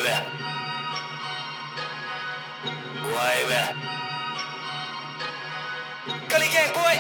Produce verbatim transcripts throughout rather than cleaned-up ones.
Vibe, vibe. Gully gang boy.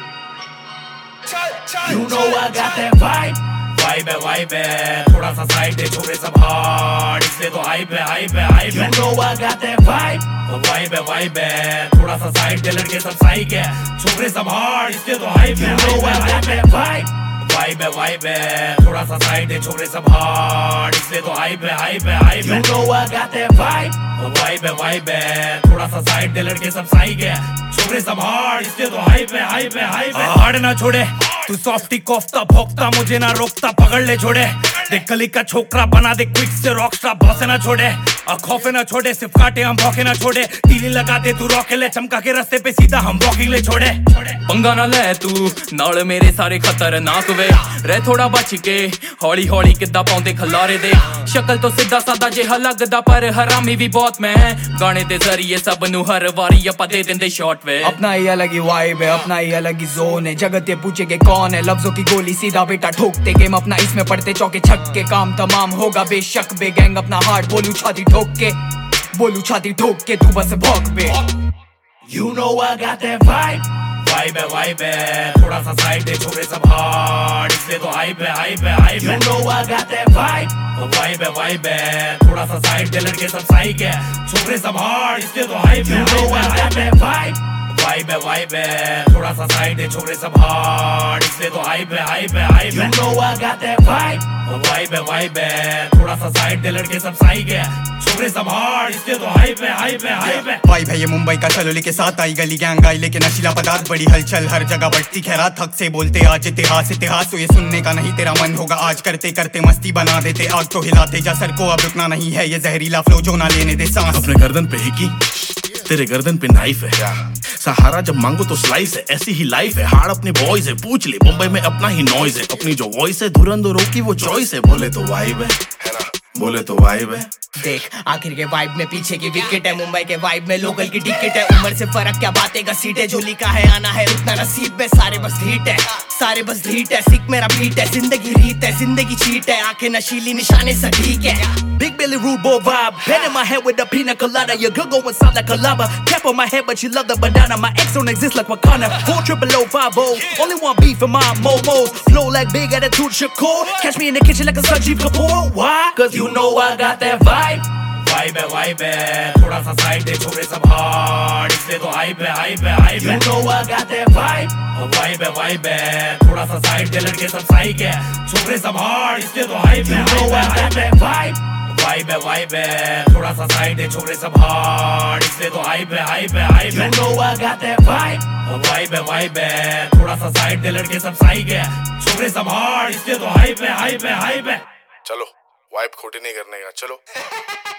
Chal, chal, You know I got that vibe. Vibe है vibe है थोड़ा सा side दे छोरे सब हार्ड इसलिए तो हाइप है हाइप है हाइप You है know I got that vibe. Vibe है वाइब है थोड़ा सा साइड दे लड़के सब साइक है छोरे सब हार्ड इसलिए तो हाइप है You know I hype got है that vibe. वाइब है वाइब है थोड़ा सा साइड दे छोरे सब हार्ड इसलिए तो हाइप है हाइप है हाइप You है know I got that vibe. Vibe है वाइब है थोड़ा सा साइड दे लड़के सब साइक है छोरे सब हार्ड इसलिए तो हाइप है हाइप है हाइप है हार्ड ना छोड़े तू सॉफ्टी कोफ्ता भोगता मुझे ना रोकता पकड़ ले छोड़े देख गली का छोकरा बना दे क्विक से रॉकस्टार बॉसे ना छोड़े और खौफे ना छोड़े सिर्फ काटे हम भौके ना छोड़े तीली लगा दे तू रॉके ले चमका के रास्ते पे सीधा हम वॉकिंग ले छोड़े पंगा ना ले तू नाल मेरे सारे खतरनाक वे रह थोड़ा बच के हौली हौली किद्दा पाउंदे खलारे दे शक्ल तो सीधा सादा जिहा लगदा पर हरामी भी बहुत मैं गाने दे जरिए सब नु हर वारी अपा दे देंदे शॉट वे अपना ही अलग ही वाइब है, अपना ही अलग ही जोन है। जगत ये पूछे के कौन है, लफ्जों की गोली सीधा बेटा ठोकते गेम अपना इसमें पड़ते चौके छक्के काम तमाम होगा बेशक बे गैंग अपना हार्ट बोलू छाती ठोक के बोलू छाती ठोक के तू बस भौंक पे You know I got that vibe. Vibe है वाइब है थोड़ा सा साइड दे छोरे सब हार्ड इसलिए तो हाइप है हाइप है हाइप You है know I got that vibe. Vibe है वाइब है थोड़ा सा साइड दे लड़के सब साइक है छोरे सब हार्ड इसलिए तो हाइप है You know I hype got है that vibe. वाइब है वाइब है थोड़ा सा साइड दे छोरे सब हार्ड इसलिए तो हाइप है हाइप है हाइप You है know I got that vibe. Vibe है वाइब है थोड़ा सा साइड दे लड़के सब साइक है छोरे सब हार्ड इसलिए तो हाइप है हाइप है हाइप है वाइब है ये मुंबई का चलो लेके साथ आई गली गैंग आई लेके नशीला पदार्थ बड़ी हलचल हर जगह बढ़ती खैरात थक से बोलते आज इतिहास इतिहास तो ये सुनने का नहीं तेरा मन होगा आज करते करते मस्ती बना देते आग तो हिलाते जा सर को अब रुकना नहीं है ये जहरीला फ्लो जो ना लेने दे सांस अपने गर्दन पे हिकी तेरे गर्दन पे नाइफ है सहारा जब मांगो तो स्लाइस है ऐसी ही लाइफ है हार्ड अपने बॉयज है पूछ ले मुंबई में अपना ही नॉइज है अपनी जो वॉइस है धुरंधरों की वो चॉइस है बोले तो वाइब है है ना बोले तो वाइब है देख आखिर के वाइब में पीछे की विकेट है मुंबई के वाइब में लोकल की टिकट है उम्र से फर्क क्या बातें का सीट है जो लिखा है आना है रुकना नसीब में सारे बस हीट है सारे बस हीट है सिक मेरा बीट है जिंदगी रीत है जिंदगी चीट है आंखें नशीली निशाने सटीक है Big Billy rude boy vibe Head in my head with a pina colada Your girl going sound like a lava Cap on my head but she love the banana My ex don't exist like Wakanda Four triple O five O Only one beef in my momos Flow like big attitude Shakur Catch me in the kitchen like a Sanjeev Kapoor Why? Cause you know I got that vibe vibe है vibe है थोड़ा सा side दे छोरे सब hard इसलिए तो hype है hype है हाइप You है know I got that vibe vibe है वाइब है थोड़ा सा साइड दे लड़के सब साइक है छोरे सब हार्ड इसलिए तो हाइप है You know I hype got है that vibe वाइब है वाइब है थोड़ा सा साइड दे छोरे सब हार्ड इसलिए तो हाइप है हाइप है हाइप You है know I got that vibe vibe है वाइब है थोड़ा सा साइड दे लड़के सब साइक है छोरे सब हार्ड इसलिए तो हाइप है हाइप है हाइप है चलो वाइब खोटी नहीं करने का चलो